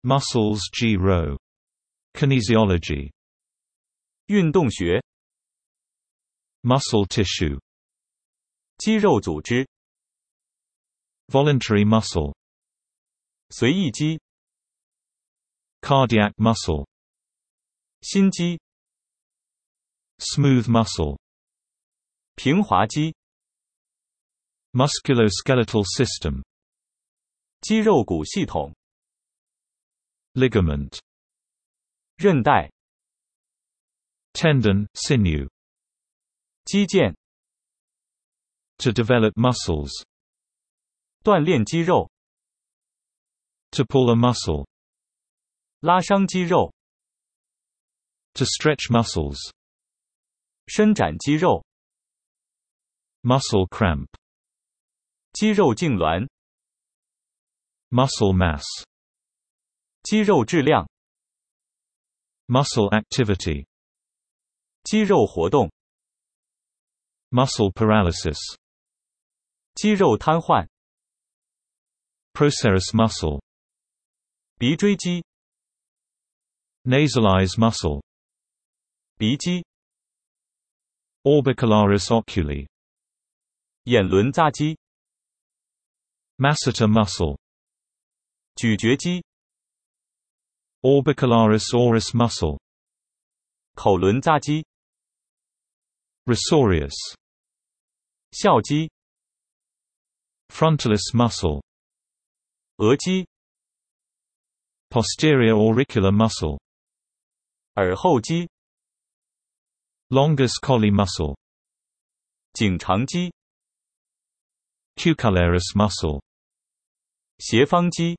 Muscles G. Rowe. Kinesiology. 运动学 Muscle tissue. 肌肉组织 Voluntary muscle. 随意肌 Cardiac muscle. 心肌 Smooth muscle. 平滑肌 Musculoskeletal system. 肌肉骨系统 Ligament. 韧带 Tendon, sinew. 肌腱 To develop muscles. 锻炼肌肉 To pull a muscle. 拉伤肌肉 To stretch muscles. 伸展肌肉 Muscle cramp. 肌肉痉挛 Muscle mass. 肌肉质量 Muscle activity. 肌肉活动 Muscle paralysis. 肌肉瘫痪 Procerus muscle. 鼻椎肌 Nasalized muscle. 鼻肌 Orbicularis oculi. 眼轮匝肌 Masseter muscle. 咀嚼肌 Orbicularis oris muscle. 口轮匝肌 Risorius. 笑肌 Frontalis muscle. 额肌 Posterior auricular muscle. 耳后肌 Longus colli muscle. 颈长肌 Cucullaris muscle. 斜方肌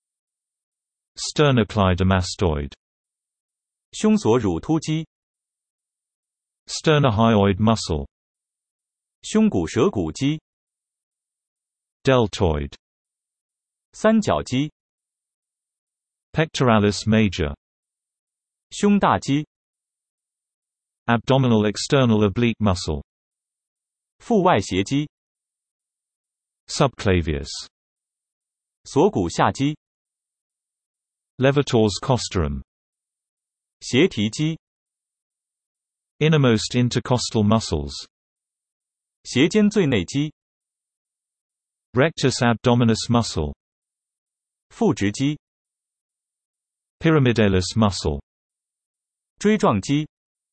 Sternocleidomastoid. 胸锁乳突肌 Sternohyoid muscle. 胸骨舌骨肌 Deltoid. 三角肌 Pectoralis major. 胸大肌 Abdominal external oblique muscle. 腹外斜肌 Subclavius. 锁骨下肌 Levator's costorum. 斜提肌 Innermost intercostal muscles. 斜肩最内肌 Rectus abdominis muscle. 腹直肌 Pyramidalis muscle. 锥状肌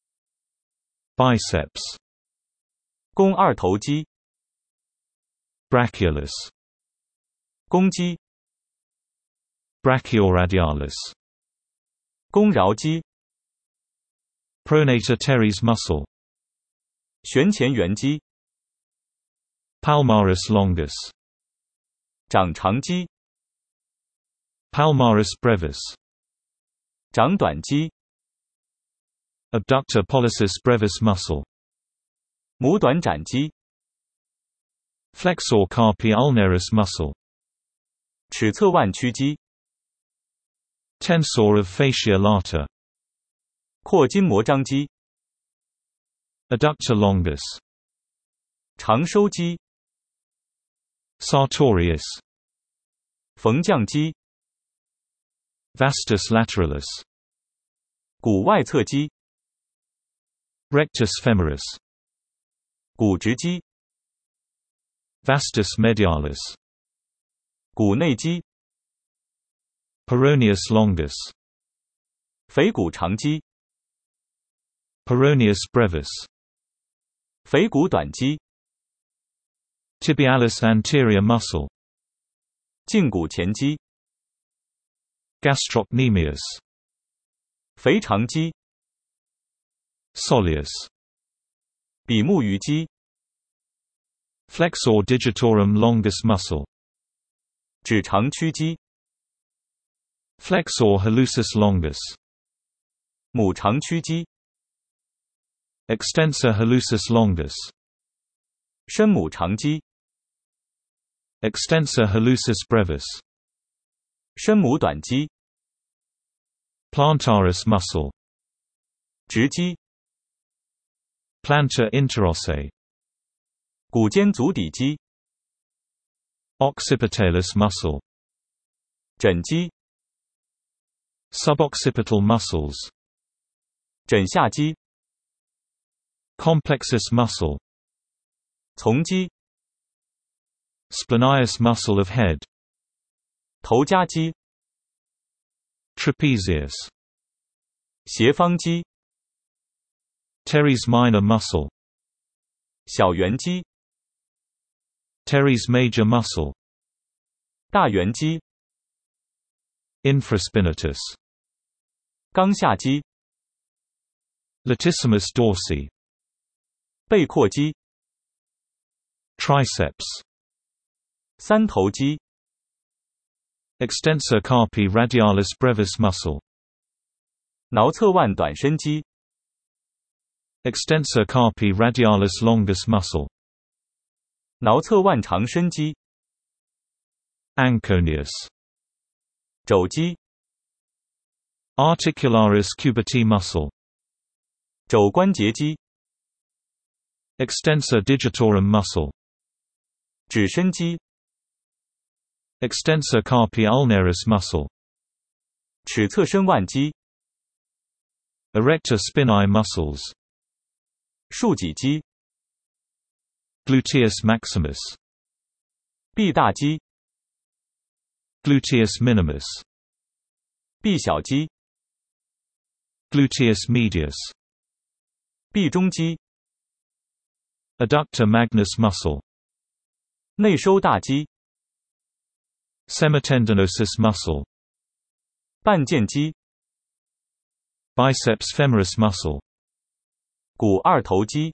Biceps. 肱二头肌 Brachialis. 肱肌 Brachioradialis. 肱桡肌 Pronator teres muscle. 旋前缘肌 Palmaris longus. 掌长肌 Palmaris brevis. 掌短肌 Abductor pollicis brevis muscle. 拇短展肌 Flexor carpi ulnaris muscle. 尺侧腕屈肌 Tensor of fascia lata. 阔筋膜张肌 Adductor longus. 长收肌 Sartorius. 缝匠肌 Vastus lateralis. 股外侧肌 Rectus femoris. 股直肌 Vastus medialis. 股内肌 Peroneus longus. 腓骨长肌 Peroneus brevis. 腓骨短肌 Tibialis anterior muscle. 胫骨前肌 Gastrocnemius. 腓肠肌 Soleus. 比目鱼肌 Flexor digitorum longus muscle. 指长屈肌 Flexor hallucis longus. 母长屈肌 Extensor hallucis longus. 深母长肌 Extensor hallucis brevis. 深母短肌 Plantaris muscle. 直肌 Plantar interossae. 股间足底肌 Occipitalis muscle. 枕肌 Suboccipital muscles. 枕下肌、 Complexus muscle. 从肌、 Splenius muscle of head. 头夹肌、 Trapezius. 斜方肌、 Teres minor muscle. 小圆肌、 Teres major muscle. 大圆肌、 Infraspinatus. 肛下肌、 Latissimus dorsi. 背阔肌、 Triceps. 三头肌、 Extensor carpi radialis brevis muscle. 桡侧腕短伸肌、 Extensor carpi radialis longus muscle. 桡侧腕长伸肌、 Anconius. 肘肌、 Articularis cubiti muscle. 肘关节肌、 Extensor digitorum muscle. 指伸肌、 Extensor carpi ulnaris muscle. 尺侧伸腕肌、 Erector spinae muscles. 竖脊肌、 Gluteus maximus. 臂大肌、 Gluteus minimus. 臂小肌、 Gluteus medius. 臂中肌、 Adductor magnus muscle. 内收大肌、 Semitendinosus muscle. 半腱肌、 Biceps femoris muscle. 股二头肌、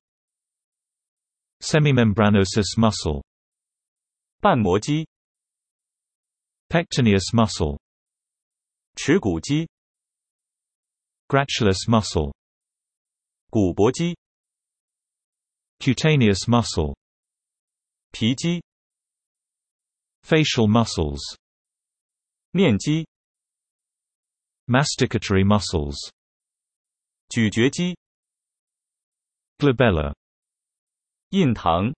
Semimembranosus muscle. 瓣膜肌、 Pectineus muscle. 耻骨肌、 Gratulus muscle. 股脖肌、 Cutaneous muscle. 皮肌、 Facial muscles. 面肌、 Masticatory muscles. 咀嚼肌、 Glabella. 印堂、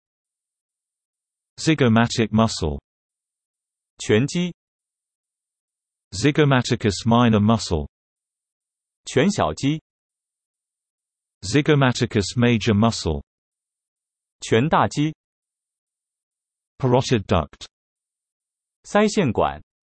Zygomatic muscle. 拳肌、 Zygomaticus minor muscle. 拳小肌、 Zygomaticus major muscle. 拳大肌、 Parotid duct. 腮腺管、